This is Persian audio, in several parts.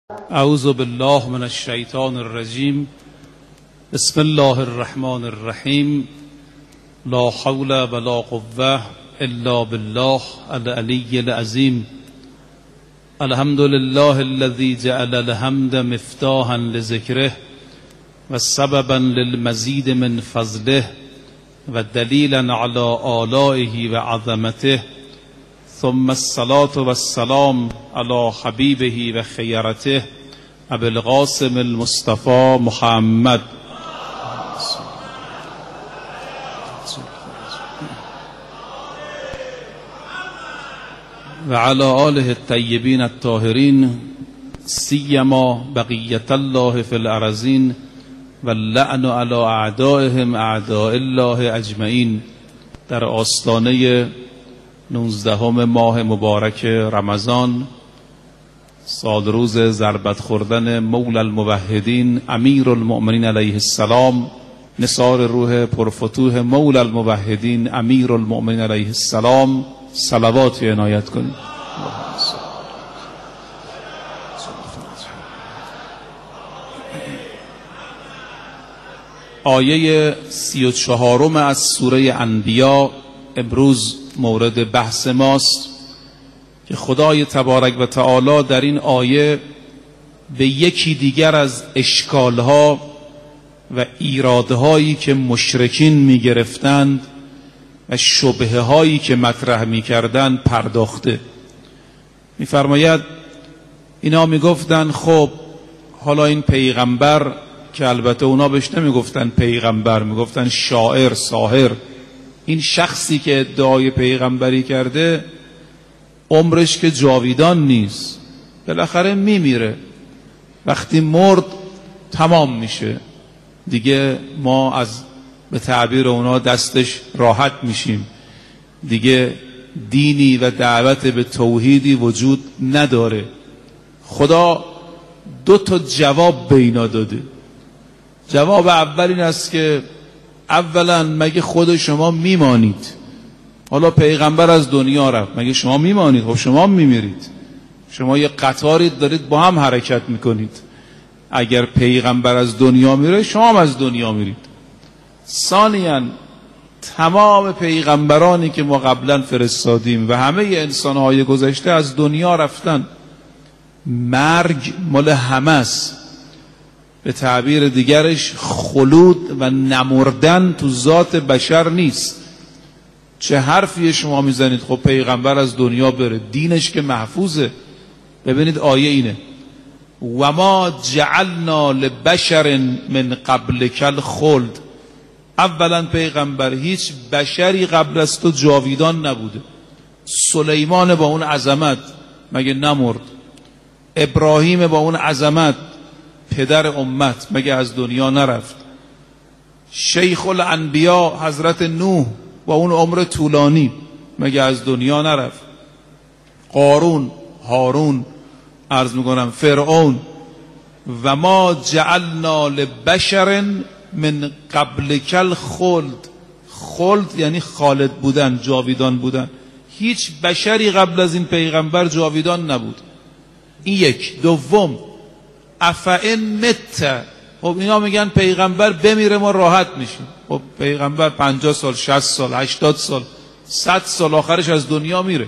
اعوذ بالله من الشیطان الرجیم. بسم الله الرحمن الرحیم. لا حول ولا قوة الا بالله العلی العظیم. الحمد لله الذي جعل الحمد مفتاحا لذکره و سببا للمزید من فضله و دلیلا على آلائه و عظمته. ثم الصلاة والسلام على حبیبه و خیرته ابی القاسم المصطفى محمد و علی آله الطیبین الطاهرین سیما بقیة الله فی الارضین و اللعن علی اعدائهم اعداء الله اجمعین. در آستانه 19 ماه مبارک رمضان، سال روز ضربت خوردن مولا الموحدین امیر المؤمنین علیه السلام، نثار روح پرفتوح مولا الموحدین امیر المؤمنین علیه السلام، صلواتی عنایت کنید. آیه 34 از سوره انبیا امروز مورد بحث ماست که خدای تبارک و تعالی در این آیه به یکی دیگر از اشکالها و ایرادهایی که مشرکین میگرفتند و شبهه هایی که مطرح میکردند پرداخته. میفرماید اینا میگفتن خب حالا این پیغمبر، که البته اونا بهش نمیگفتن پیغمبر، میگفتن شاعر، ساحر، این شخصی که ادعای پیغمبری کرده عمرش که جاویدان نیست، بالاخره میمیره، وقتی مرد تمام میشه دیگه، ما از به تعبیر اونا دستش راحت میشیم دیگه، دینی و دعوت به توحیدی وجود نداره. خدا 2 جواب به اینا داده. جواب اول این است که اولا مگه خود شما میمانید؟ حالا پیغمبر از دنیا رفت، مگه شما میمانید؟ خب شما میمیرید، شما یه قطاری دارید با هم حرکت میکنید. اگر پیغمبر از دنیا میره شما هم از دنیا میرید. ثانیاً تمام پیغمبرانی که ما قبلا فرستادیم و همه انسانهای گذشته از دنیا رفتن، مرگ مال همه است. به تعبیر دیگرش خلود و نمردن تو ذات بشر نیست. چه حرفی شما میزنید خب پیغمبر از دنیا بره، دینش که محفوظه. ببینید آیه اینه و ما جعلنا لبشر من قبلک الخلد. اولا پیغمبر، هیچ بشری قبل از تو جاویدان نبوده. سلیمان با اون عظمت مگه نمرد؟ ابراهیم با اون عظمت پدر امت مگه از دنیا نرفت؟ شیخ الانبیا حضرت نوح با اون عمر طولانی مگه از دنیا نرفت؟ قارون، هارون، عرض میکنم فرعون. و ما جعلنا لبشر من قبلک الخلد. خلد یعنی خالد بودن، جاویدان بودن. هیچ بشری قبل از این پیغمبر جاویدان نبود. این یک. دوم افئن مت. خب اینا میگن پیغمبر بمیره ما راحت میشیم. خب پیغمبر 50 سال، 60 سال، 80 سال، 100 سال آخرش از دنیا میره.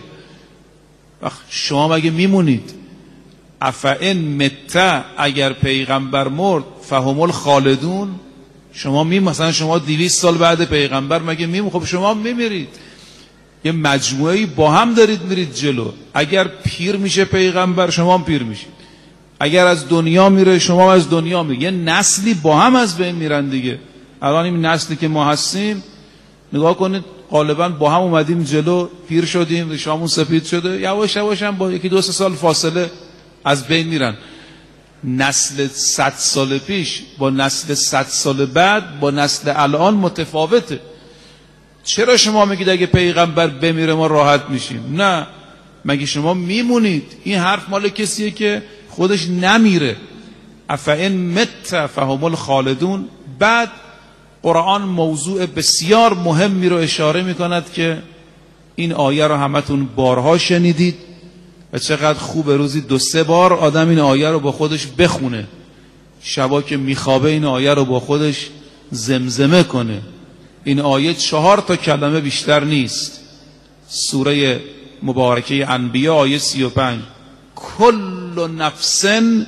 شما مگه میمونید؟ افئن مت، اگر پیغمبر مرد فهم الخالدون. شما مثلا شما 200 سال بعد پیغمبر مگه میمونید؟ خب شما میمیرید. یه مجموعه‌ای با هم دارید میرید جلو. اگر پیر میشه پیغمبر شما هم پیر میشید، اگر از دنیا میره شما از دنیا میره. یه نسلی با هم از بین میرن دیگه. الان این نسلی که ما هستیم نگاه کنید، غالبا با هم اومدیم جلو، پیر شدیم، ریشامون سفید شده، یواش یواش هم با 1-2 سال فاصله از بین میرن. نسل 100 سال پیش با نسل 100 سال بعد با نسل الان متفاوته. چرا شما میگید اگه پیغمبر بمیره ما راحت میشیم؟ نه، مگه شما میمونید؟ این حرف مال کسیه که خودش نمیره. افئن مت فهم الخالدون. بعد قرآن موضوع بسیار مهمی رو اشاره میکند که این آیه رو همتون بارها شنیدید و چقدر خوب روزی 2-3 بار آدم این آیه رو با خودش بخونه، شبا که میخوابه این آیه رو با خودش زمزمه کنه. این آیه 4 کلمه بیشتر نیست. سوره مبارکه انبیاء آیه 35 کل نفس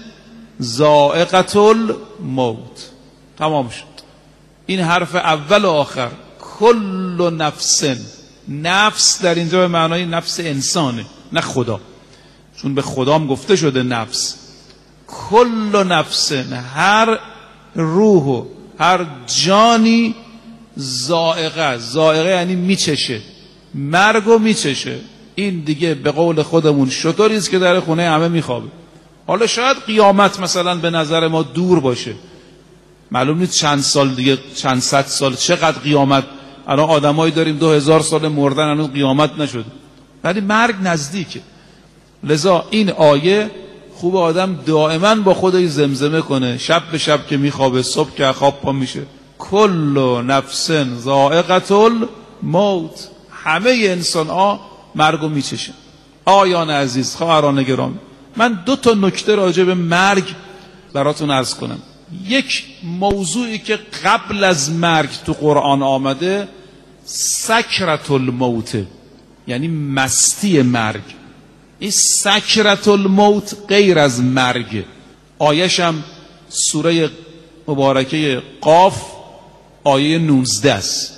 ذائقة الموت. تمام شد. این حرف اول و آخر کل نفس، نفس در اینجا به معنای نفس انسانه نه خدا، چون به خدام گفته شده نفس. کل نفس، هر روح و هر جانی ذائقه یعنی میچشه، مرگو میچشه. این دیگه به قول خودمون شطوریست که در خونه همه میخوابه. حالا شاید قیامت مثلا به نظر ما دور باشه، معلوم نیست چند سال دیگه، چند صد سال، چقدر قیامت. الان آدمایی داریم 2000 سال مردن هنوز قیامت نشده، ولی مرگ نزدیکه. لذا این آیه خوب آدم دائما با خودش زمزمه کنه، شب به شب که میخوابه، صبح که خواب پا میشه، کل نفس ذائقة الموت. همه انسان ها مرگو میچشن. آیان عزیز، خواهران گرامی، من 2 نکته راجع به مرگ براتون عرض کنم. یک موضوعی که قبل از مرگ تو قرآن آمده سکرت الموت، یعنی مستی مرگ. این سکرت الموت غیر از مرگ. آیشم سوره مبارکه قاف آیه 19 است.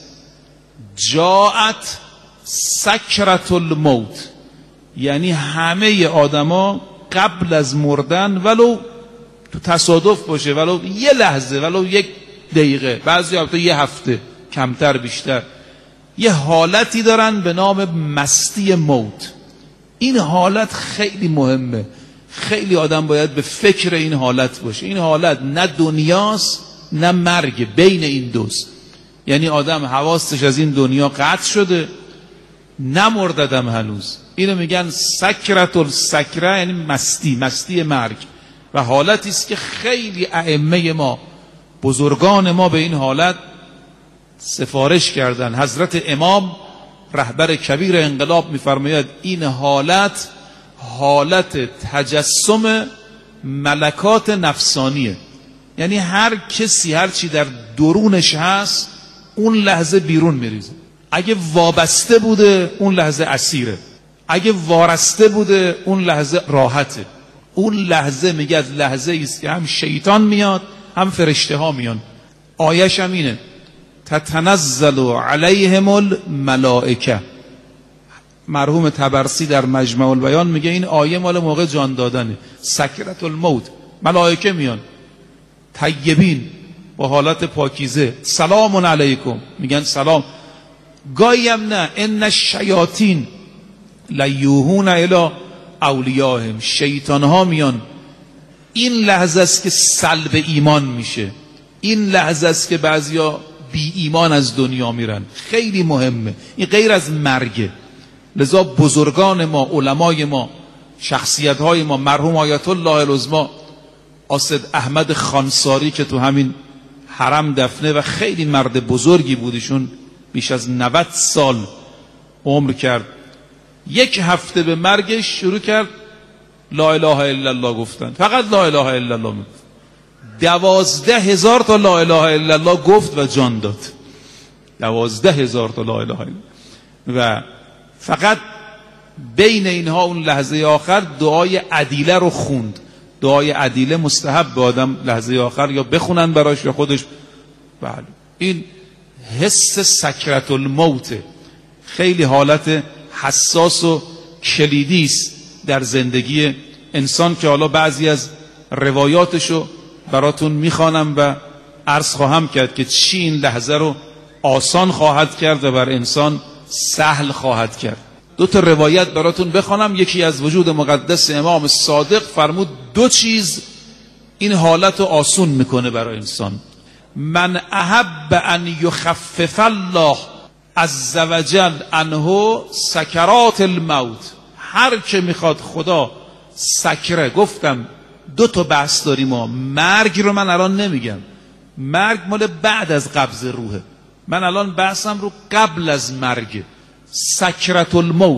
جاءت سکرت الموت، یعنی همه آدما قبل از مردن، ولو تو تصادف باشه، ولو یه لحظه، ولو 1 دقیقه، بعضی وقتا 1 هفته، کمتر بیشتر، یه حالتی دارن به نام مستی موت. این حالت خیلی مهمه، خیلی آدم باید به فکر این حالت باشه. این حالت نه دنیاست نه مرگ، بین این دوست. یعنی آدم حواسش از این دنیا قطع شده، نمرددم هنوز. اینو میگن سکرت السکره، یعنی مستی مرگ. و حالتی است که خیلی ائمه ما، بزرگان ما به این حالت سفارش کردن. حضرت امام رهبر کبیر انقلاب میفرماید این حالت تجسم ملکات نفسانیه، یعنی هر کسی هر چی در درونش هست اون لحظه بیرون میریزه. اگه وابسته بوده اون لحظه اسیره، اگه وارسته بوده اون لحظه راحته. اون لحظه میگه از لحظه است که هم شیطان میاد هم فرشته ها میان. آیش هم اینه تتنزل علیهم الملائکه. مرحوم طبرسی در مجمع البیان میگه این آیه مال موقع جان دادنه. سکرت الموت، ملائکه میان طیبین با حالت پاکیزه، سلام علیکم، میگن سلام. گاهی هم نه، ان الشیاطین لیوحون الی اولیاءهم، شیطان ها میان. این لحظه است که سلب ایمان میشه، این لحظه است که بعضیا بی ایمان از دنیا میرن. خیلی مهمه، این غیر از مرگه. لذا بزرگان ما، علمای ما، شخصیت های ما، مرحوم آیت الله العظمی آسد احمد خانساری که تو همین حرم دفنه و خیلی مرد بزرگی بودیشون، بیش از 90 سال عمر کرد. 1 هفته به مرگش شروع کرد لا اله الا الله گفتن، فقط لا اله الا الله میگفت. 12,000 تا لا اله الا الله گفت و جان داد. 12,000 تا لا اله الا الله. و فقط بین اینها اون لحظه آخر دعای عدیله رو خوند. دعای عدیله مستحب به آدم لحظه آخر یا بخونن براش یا خودش. بله، این حس سکرت الموت خیلی حالت حساس و کلیدی است در زندگی انسان که حالا بعضی از روایاتشو براتون میخوانم و عرض خواهم کرد که چی این لحظه رو آسان خواهد کرد و بر انسان سهل خواهد کرد. 2 تا روایت براتون بخوانم. یکی از وجود مقدس امام صادق فرمود 2 چیز این حالت رو آسون میکنه برای انسان. من احب ان یخفف الله عز وجل عنه سکرات الموت. هر که میخواد خدا سکره، گفتم 2 تا بحث داریم ما. مرگ رو من الان نمیگم، مرگ مال بعد از قبض روحه. من الان بحثم رو قبل از مرگ. سکرت الموت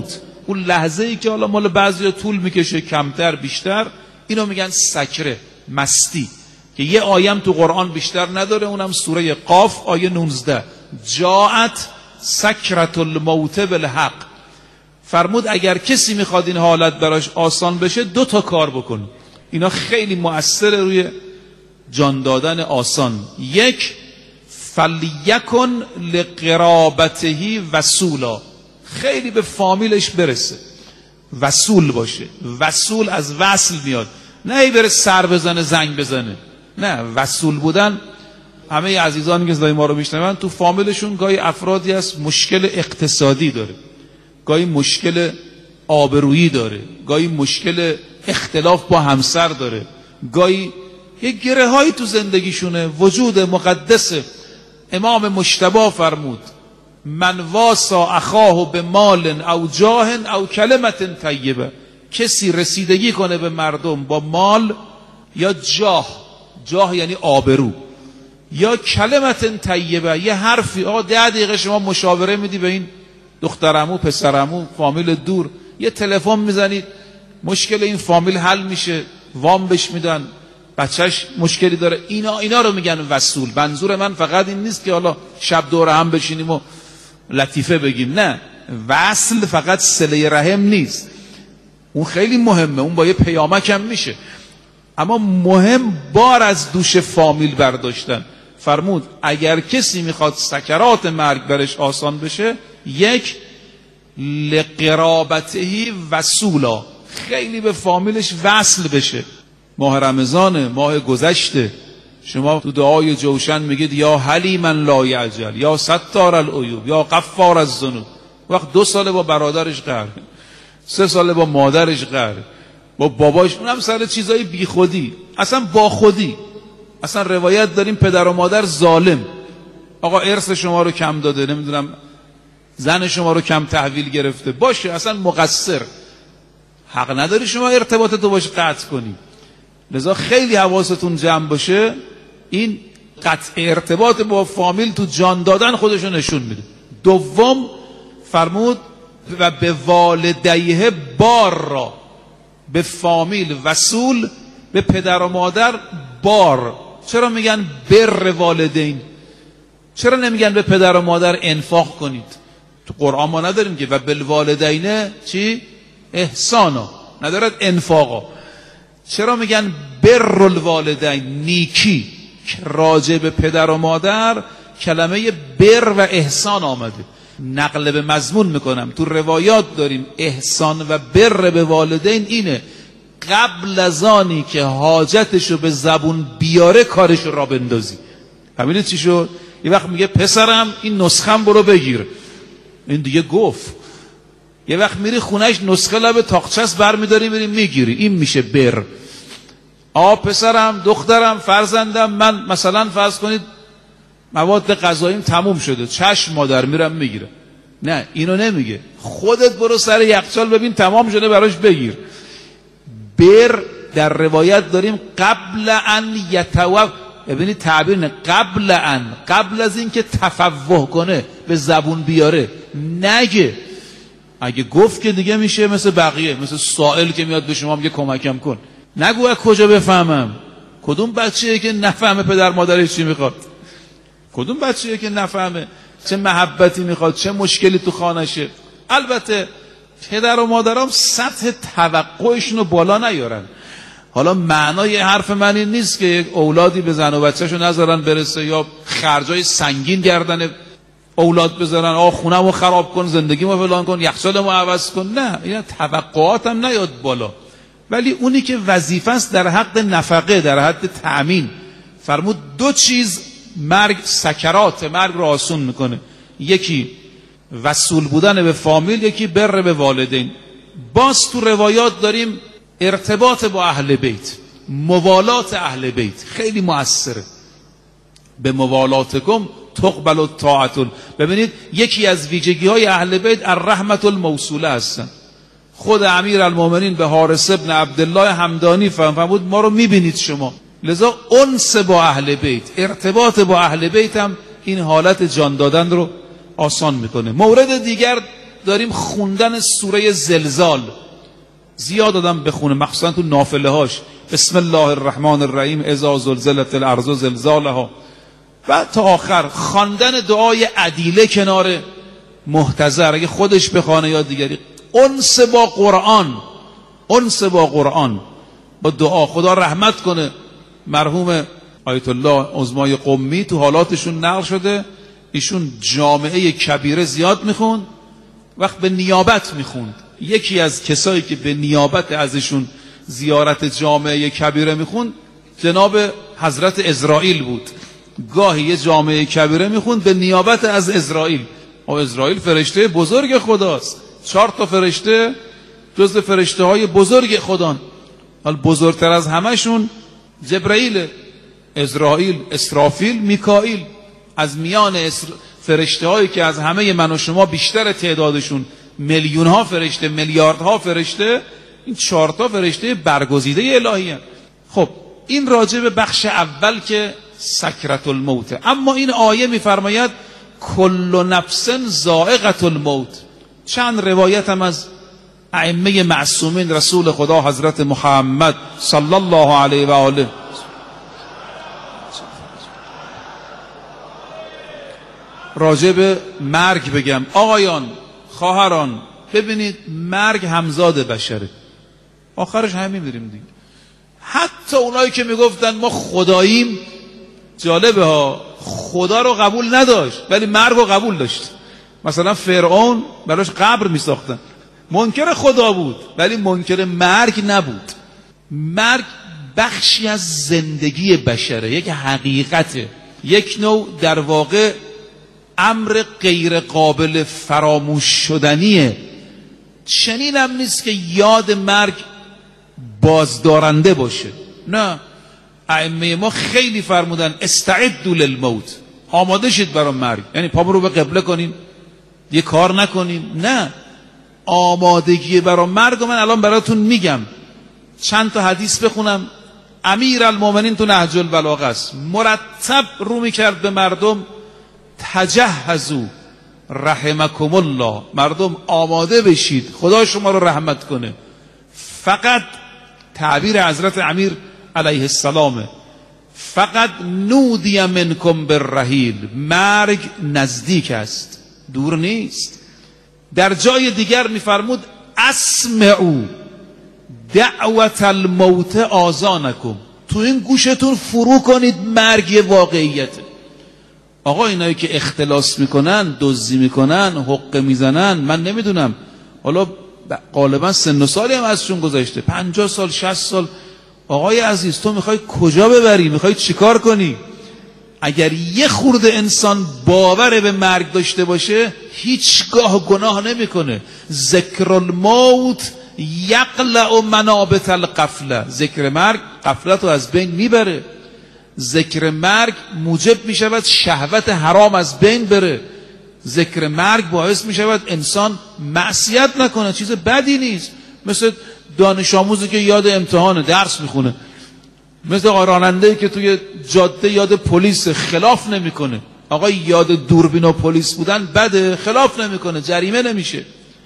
اون لحظه‌ای که حالا مال بعضیا طول میکشه کمتر بیشتر، اینو میگن سکره، مستی، که یه آیم تو قرآن بیشتر نداره، اونم سوره قاف آیه 19 جاءت سکرت الموت بالحق. فرمود اگر کسی میخواد این حالت براش آسان بشه 2 تا کار بکن، اینا خیلی مؤثره روی جان دادن آسان. 1 فلیکن لقرابته وصولا، خیلی به فامیلش برسه، وصول باشه. وصول از وصل میاد، نه ای بره سر بزنه زنگ بزنه، نه، وصول بودن. همه عزیزانی که صدای ما رو میشنون تو فامیلشون گاهی افرادی هست مشکل اقتصادی داره، گاهی مشکل آبرویی داره، گاهی مشکل اختلاف با همسر داره، گاهی یه گره هایی تو زندگیشونه. وجود مقدس امام مجتبی فرمود من واسا اخاه به مال او جاه او کلمت طیبه، کسی رسیدگی کنه به مردم با مال یا جاه یعنی آبرو، یا کلمت طیبه، یه حرفی. 10 دقیقه شما مشاوره میدی به این دخترعمو پسرعمو فامیل دور، یه تلفن میزنید مشکل این فامیل حل میشه، وام بهش میدن، بچهش مشکلی داره. اینا رو میگن وصول. منظور من فقط این نیست که حالا شب دور هم بشینیم و لطیفه بگیم، نه، وصل فقط صله رحم نیست، اون خیلی مهمه، اون با یه پیامک هم میشه، اما مهم بار از دوش فامیل برداشتن. فرمود اگر کسی میخواد سکرات مرگ برش آسان بشه 1 لقرابته وصولا، خیلی به فامیلش وصل بشه. ماه رمضان، ماه گذشته، شما تو دعای جوشن میگید یا حلیما لا یعجل، یا ستار العیوب، یا غفار الذنوب. وقت 2 ساله با برادرش قهر، 3 ساله با مادرش قهر، با باباش، اونم سر چیزای بی خودی، اصلا با خودی. اصلا روایت داریم پدر و مادر ظالم، آقا ارث شما رو کم داده، نمیدونم زن شما رو کم تحویل گرفته، باشه اصلا مقصر، حق نداری شما ارتباطتو باش قطع کنی. لذا خیلی حواستون جمع باشه، این قطع ارتباط با فامیل تو جان دادن خودشو نشون میده. 2 فرمود و به والدیه بار را، به فامیل وصول، به پدر و مادر بار. چرا میگن بر والدین؟ چرا نمیگن به پدر و مادر انفاق کنید؟ تو قرآن ما نداریم که و بالوالدین چی؟ احسانا، ندارد انفاقا. چرا میگن بر الوالدین؟ نیکی. راجع به پدر و مادر کلمه بر و احسان آمده. نقل به مضمون میکنم، تو روایات داریم احسان و بر به والدین اینه قبل از آنی که حاجتشو به زبون بیاره کارشو را بندازی. همینه چی شد؟ یه وقت میگه پسرم این نسخم برو بگیر، این دیگه گفت. یه وقت میری خونهش نسخه لب تاقچه‌س برمیداری میری میگیری، این میشه بر. پسرم، دخترم، فرزندم، من مثلا فرض کنید مواد غذاییم تموم شده، چشم مادر میرم میگیرم. نه، اینو نمیگه، خودت برو سر یخچال ببین تمام شده براش بگیر. بر در روایت داریم قبل ان یتوب، ببینید تعبیر نه، قبل از این که تفوه کنه به زبون بیاره نگه. اگه گفت که دیگه میشه مثل بقیه، مثل سائل که میاد به شما میگه کمکم کن. نگو از کجا بفهمم؟ کدوم بچه‌ای که نفهمه پدر مادرش چی میخواد؟ کدوم بچه‌ای که نفهمه چه محبتی میخواد، چه مشکلی تو خانشه؟ البته پدر و مادرام سطح توقعشون رو بالا نیارن. حالا معنای حرف من این نیست که یک اولادی به زن و بچه‌شو نذارن برسه، یا خرجای سنگین گردن اولاد بذارن، خونه‌مو خراب کن، زندگیمو فلان کن، یخچالمو عوض کن. نه، این توقعاتم نیاد بالا. ولی اونی که وظیفه است در حق نفقه، در حد تأمین، فرمود 2 چیز مرگ، سکرات مرگ رو آسون میکنه. یکی وصول بودن به فامیل، یکی بر به والدین. باز تو روایات داریم ارتباط با اهل بیت، موالات اهل بیت خیلی مؤثره. به موالاتکم تقبل الطاعت. ببینید یکی از ویژگی های اهل بیت الرحمت الموصوله هستن. خود امیر المومنین به حارث ابن عبدالله همدانی فرمود ما رو میبینید شما. لذا انس با اهل بیت، ارتباط با اهل بیت هم این حالت جان دادن رو آسان میکنه. مورد دیگر داریم خوندن سوره زلزال. زیاد آدم بخونه، مخصوصا تو نافله هاش، بسم الله الرحمن الرحیم اذا زلزلت الارض زلزالها، و تا آخر خواندن دعای عدیله کنار محتضر، اگه خودش بخونه یا دیگری. انس با قرآن، انس با قرآن، با دعا. خدا رحمت کنه مرحوم آیت الله عظمای قمی، تو حالاتشون نقل شده ایشون جامعه کبیره زیاد میخوند، وقت به نیابت میخوند. یکی از کسایی که به نیابت ازشون زیارت جامعه کبیره میخوند جناب حضرت اسرائیل بود. گاهی یه جامعه کبیره میخوند به نیابت از اسرائیل. اسرائیل فرشته بزرگ خداست، 4 تا فرشته جزء فرشته های بزرگ خدان. حال بزرگتر از همشون جبرائیل، اسرائیل، اسرافیل، میکائیل. از میان فرشته هایی که از همه من و شما بیشتر تعدادشون میلیون ها فرشته، میلیاردها فرشته، این 4 تا فرشته برگزیده الهی هست. خب این راجع به بخش اول که سکرت الموت. اما این آیه میفرماید کل نفس ذائقة الموت. چند روایت هم از ائمه معصومین رسول خدا حضرت محمد صلی الله علیه و آله راجع به مرگ بگم. آقایان، خواهران، ببینید مرگ همزاد بشره، آخرش همین میریم دیگه. حتی اونایی که میگفتن ما خداییم، جالبه ها، خدا رو قبول نداشت ولی مرگ رو قبول داشت. مثلا فرعون براش قبر میساختن، منکر خدا بود ولی منکر مرگ نبود. مرگ بخشی از زندگی بشره، یک حقیقته، یک نوع در واقع امر غیر قابل فراموش شدنیه. چنین هم نیست که یاد مرگ بازدارنده باشه، نه. ائمه ما خیلی فرمودن استعدوا للموت، آماده شید برای مرگ. یعنی پامون رو به قبله کنیم، یه کار نکنیم، نه. آمادگی برای مرگ من الان براتون میگم. چند تا حدیث بخونم. امیرالمومنین تو نهج البلاغه است، مرتب رو میکرد به مردم تجهزوا رحمکم الله، مردم آماده بشید خدا شما رو رحمت کنه. فقط تعبیر حضرت امیر علیه السلام، فقط نودی منکم بالرحیل، مرگ نزدیک است، دور نیست. در جای دیگر میفرمود اسمعوا دعوت الموت آذانکم، تو این گوشتون فرو کنید مرگ واقعیته. آقا اینایی که اختلاس میکنن، دزدی میکنن، حقه میزنن، من نمیدونم، حالا غالبا سن و سالی هم ازشون گذشته، 50 سال 60 سال. آقای عزیز تو میخوای کجا ببری؟ میخوای چیکار کنی؟ اگر یه خورده انسان باور به مرگ داشته باشه هیچگاه گناه نمیکنه. ذکر الموت یقلع منابت القفله، ذکر مرگ غفلت رو از بین میبره. ذکر مرگ موجب میشود شهوت حرام از بین بره. ذکر مرگ باعث میشود انسان معصیت نکنه، چیز بدی نیست. مثل دانش آموزی که یاد امتحان درس میخونه، مثل راننده‌ای که توی جاده یاد پلیس خلاف نمیکنه. آقا یاد دوربین و پلیس بودن بده، خلاف نمیکنه، جریمه نمیشه.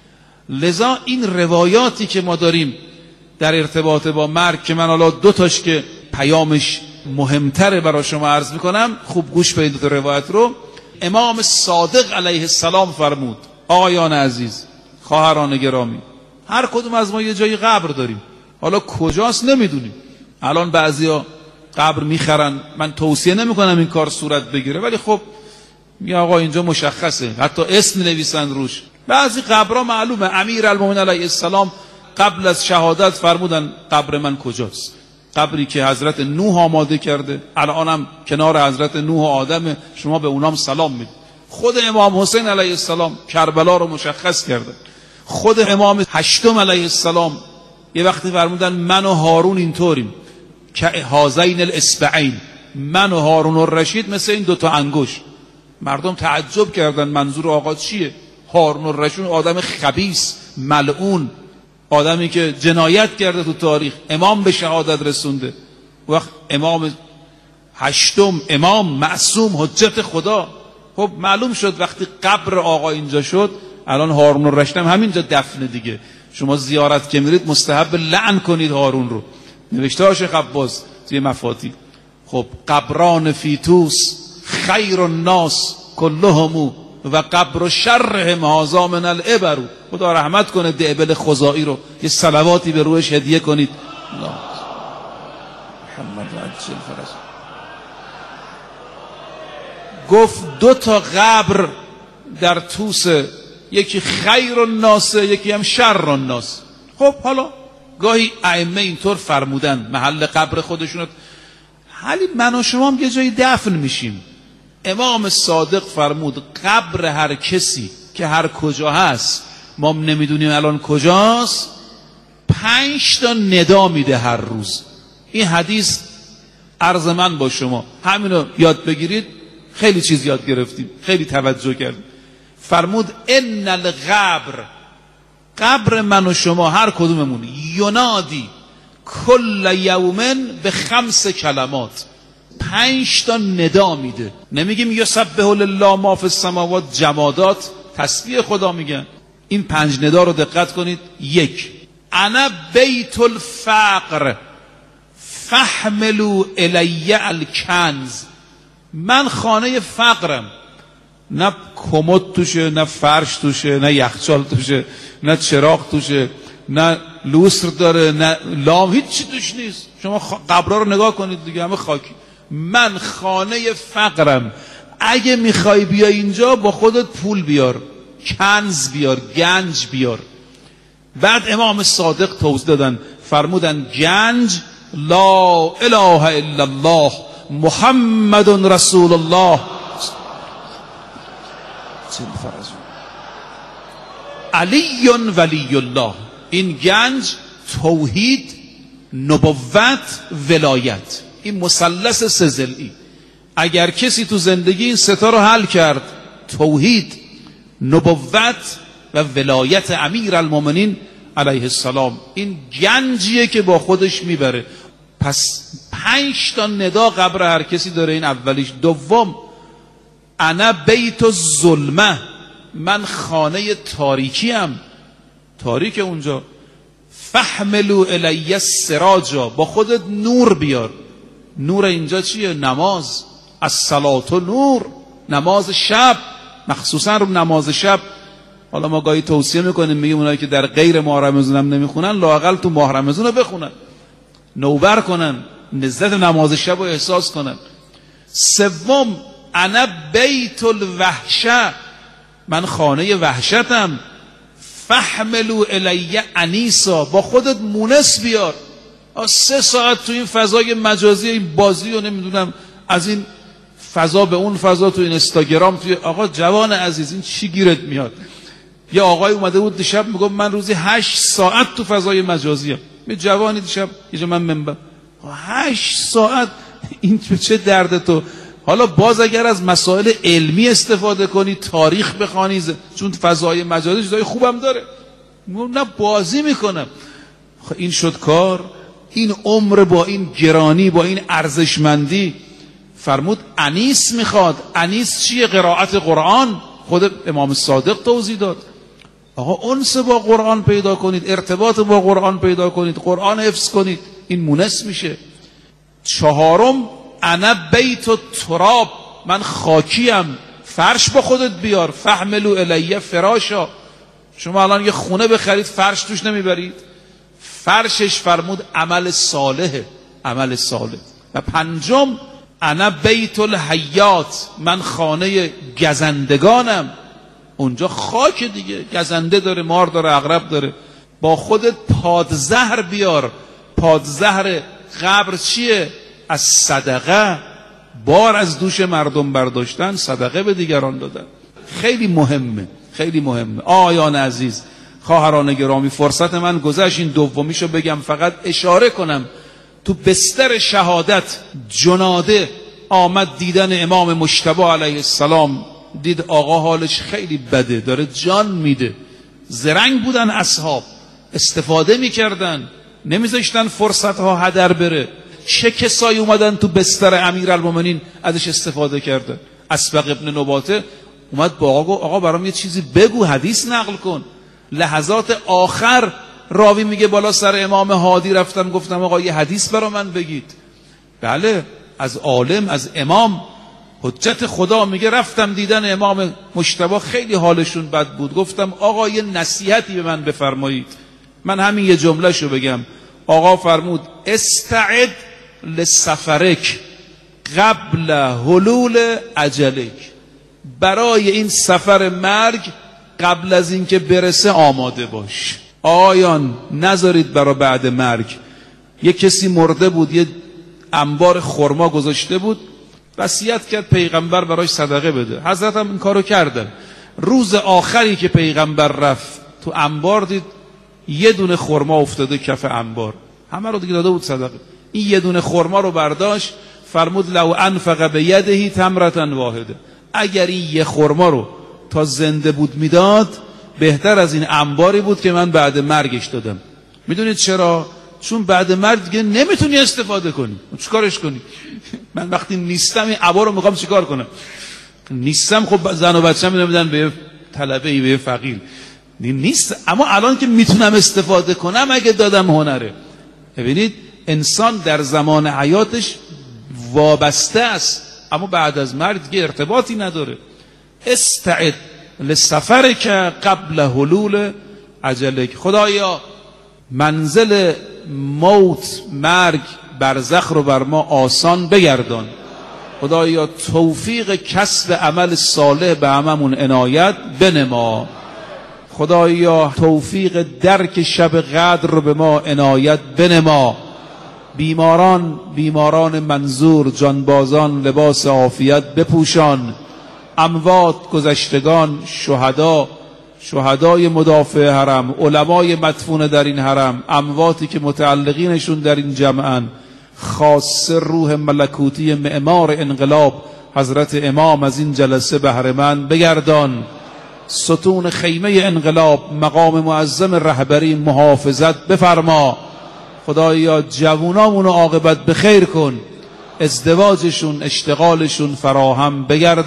لذا این روایاتی که ما داریم در ارتباط با مرگ که من حالا 2 تاش که پیامش مهمتره برای شما عرض میکنم، خوب گوش بدید روایت رو. امام صادق علیه السلام فرمود آقایان عزیز، خواهران گرامی، هر کدوم از ما یه جایی قبر داریم، حالا کجاست نمیدونیم. الان بعضیا قبر میخرن، من توصیه نمیکنم این کار صورت بگیره، ولی خب میگه آقا اینجا مشخصه، حتی اسم نویسن روش. بعضی قبرها معلومه. امیرالمومنین علیه السلام قبل از شهادت فرمودن قبر من کجاست؟ قبری که حضرت نوح آماده کرده، الانم کنار حضرت نوح و آدم، شما به اونام سلام میدید. خود امام حسین علیه السلام کربلا رو مشخص کرده. خود امام هشتم علیه السلام یه وقتی فرمودن من و هارون اینطوریم که هازین الاصبعین، من و هارون الرشید مثل این 2 تا انگشت. مردم تعجب کردن منظور آقا چیه؟ هارون الرشید آدم خبیث، ملعون، آدمی که جنایت کرده تو تاریخ، امام به شهادت رسونده. وقت امام هشتم، امام معصوم، حجت خدا. خب معلوم شد وقتی قبر آقا اینجا شد الان هارون الرشید هم همینجا دفنه دیگه. شما زیارت که میرید مستحب لعن کنید هارون رو، نوشته شیخ عباس توی مفاتیح. خب قبران فی طوس خیر الناس کلهم و قبر شرهم هذا من الابر. خدا رحمت کنه دعبل خزاعی رو، یه صلواتی به روش هدیه کنید. محمد عجل فرج. گفت 2 تا قبر در طوس، یکی خیر الناس یکی هم شر الناس. خب حالا گاهی ائمه اینطور فرمودن محل قبر خودشون، ولی من و شما هم یه جایی دفن میشیم. امام صادق فرمود قبر هر کسی که هر کجا هست ما نمیدونیم الان کجاست، 5 تا ندا میده هر روز. این حدیث عرض من با شما، همینو یاد بگیرید، خیلی چیز یاد گرفتیم، خیلی توجه کردیم. فرمود ان القبر، قبر من و شما هر کدوممون، ینادی کل یومن به 5 کلمات، 5 تا ندا میده. نمیگیم یسبح لله ما فی السماوات، جمادات تسبیح خدا میگن. این 5 ندا رو دقت کنید. 1 انا بیت الفقر فاحملوا الی الکنز، من خانه فقرم، نه کمد توشه، نه فرش توشه، نه یخچال توشه، نه چراغ توشه، نه لوستر داره، نه لام، هیچ چی توش نیست. شما قبرها رو نگاه کنید دیگه، همه خاکی. من خانه فقرم، اگه میخوای بیا اینجا با خودت پول بیار، کنز بیار، گنج بیار. بعد امام صادق توضیح دادن، فرمودن گنج لا اله الا الله محمد رسول الله. علی ولی الله. این گنج توحید، نبوت، ولایت، این مثلث 3 ضلعی. اگر کسی تو زندگی این 3 تا رو حل کرد، توحید، نبوت و ولایت امیرالمومنین علیه السلام، این گنجیه که با خودش میبره. پس 5 تا ندا قبر هر کسی داره، این اولیش. دوم انا بیت الظلمه، من خانه تاریکیم، تاریک اونجا. فحملوا الی السراجا، با خودت نور بیار. نور اینجا چیه؟ نماز. الصلاة نور، نماز شب، مخصوصا رو نماز شب. حالا ما گاهی توصیه میکنیم، میگیم اونایی که در غیر ماه رمضان هم نمیخونن، لااقل تو ماه رمضان رو بخونن، نوبر کنن، لذت نماز شب رو احساس کنن. 3 انا بیت الوحشه، من خانه وحشتم. فحملوا الی انیسا، با خودت مونس بیار. 3 ساعت تو این فضای مجازی، این بازی و نمیدونم از این فضا به اون فضا، تو این اینستاگرام، توی آقا جوان عزیز این چی گیرت میاد؟ یه آقای اومده بود دیشب میگفت من روزی 8 ساعت تو فضای مجازی ام. یه جوانی دیشب یه من منبر 8 ساعت، این چه درد تو؟ حالا باز اگر از مسائل علمی استفاده کنی، تاریخ بخوانی، چون فضای مجازی چیزای خوبم داره، نه بازی میکنم. این شد کار؟ این عمر با این گرانی، با این ارزشمندی. فرمود انیس میخواد. انیس چیه؟ قرائت قرآن. خود امام صادق توضیح داد. آقا انس با قرآن پیدا کنید، ارتباط با قرآن پیدا کنید، قرآن حفظ کنید، این مونس میشه. 4 انا بیت التراب، من خاکیم، فرش با خودت بیار. فحملوا الی فراشا، شما الان یه خونه بخرید فرش توش نمیبرید؟ فرشش فرمود عمل صالحه، عمل صالح. و 5 انا بیت الحیات، من خانه گزندگانم. اونجا خاک دیگه، گزنده داره، مار داره، عقرب داره. با خودت پادزهر بیار. پادزهر قبر چیه؟ از صدقه، بار از دوش مردم برداشتن، صدقه به دیگران دادن. خیلی مهمه، خیلی مهمه. آیان عزیز، خواهران گرامی، فرصت من گذشت، این دومیشو بگم، فقط اشاره کنم. تو بستر شهادت جناده آمد دیدن امام مجتبی علیه السلام، دید آقا حالش خیلی بده، داره جان میده. زرنگ بودن اصحاب، استفاده میکردن، نمیذاشتن فرصت ها هدر بره. چه کسایی اومدن تو بستر امیرالمومنین ازش استفاده کردن؟ اسبق ابن نباته اومد با آقا گفت آقا برام یه چیزی بگو، حدیث نقل کن. لحظات آخر راوی میگه بالا سر امام هادی رفتم گفتم آقا یه حدیث برا من بگید. بله، از عالم، از امام حجت خدا میگه رفتم دیدن امام مجتبی خیلی حالشون بد بود، گفتم آقا یه نصیحتی به من بفرمایید. من همین یه جمله شو بگم. آقا فرمود استعد لسفرک قبل حلول اجلک، برای این سفر مرگ قبل از اینکه برسه آماده باش. آیان نذارید برای بعد مرگ. یه کسی مرده بود، یه انبار خرما گذاشته بود، وصیت کرد پیغمبر براش صدقه بده. حضرت هم این کارو کردن. روز آخری که پیغمبر رفت تو انبار دید یه دونه خرما افتاده کف انبار، همه رو دیگه داده بود صدقه. این یه دونه خرما رو برداشت، فرمود لو انفق بیده تمرة واحده، اگر این یه خرما رو تا زنده بود میداد بهتر از این انباری بود که من بعد مرگش دادم. میدونید چرا؟ چون بعد مرگ دیگه نمیتونی استفاده کنی. چیکارش کنی؟ من وقتی نیستم این عبا رو میخوام چیکار کنم؟ نیستم، خب زن و بچه‌م نمیدن به طلبه‌ای، به فقیر نیست، اما الان که میتونم استفاده کنم اگه دادم هنره. ببینید انسان در زمان حیاتش وابسته است، اما بعد از مرگ دیگه ارتباطی نداره. استعد لسفرک قبل حلول اجلک. خدایا منزل موت، مرگ، برزخ رو بر ما آسان بگردان. خدایا توفیق کسب عمل صالح به هممون عنایت بنما. خدایا توفیق درک شب قدر رو به ما عنایت بنما. بیماران منظور، جانبازان لباس عافیت بپوشان. اموات، گذشتگان، شهدای مدافع حرم، علمای مدفون در این حرم، امواتی که متعلقینشون در این جمعن، خاص روح ملکوتی معمار انقلاب حضرت امام از این جلسه بهره مند بگردان. ستون خیمه انقلاب، مقام معظم رهبری محافظت بفرما. خدایا جوانامون رو عاقبت بخیر کن، ازدواجشون، اشتغالشون فراهم بگرد.